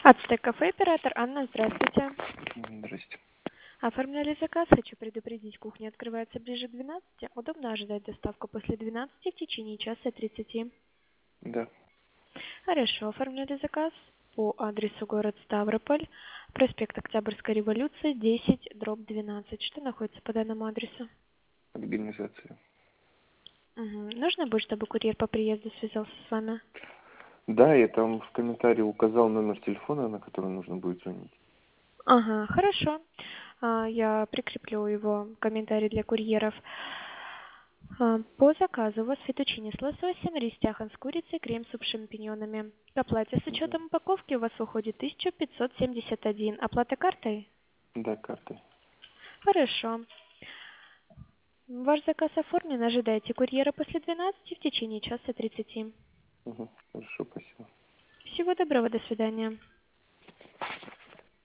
Ацтек кафе, оператор Анна, здравствуйте. Здрасте. Оформляли заказ, хочу предупредить, кухня открывается ближе к 12. Удобно ожидать доставку после 12 в течение часа 30. Да, Хорошо, оформляли заказ по адресу город Ставрополь, проспект Октябрьской революции, 10/12. Что находится по данному адресу? организация. Нужно будет, чтобы курьер по приезду связался с вами? Да, я там в комментарии указал номер телефона, на который нужно будет звонить. Ага, хорошо. Я прикреплю его комментарий для курьеров. По заказу у вас фетучини с лососем, рис тяхан с курицей, крем-суп с шампиньонами. К оплате с Да, учетом упаковки у вас выходит 1571. Оплата картой? да, картой. Хорошо. Ваш заказ оформлен. Ожидайте курьера после 12 в течение часа 30. Угу. Хорошо, спасибо. Всего доброго, до свидания.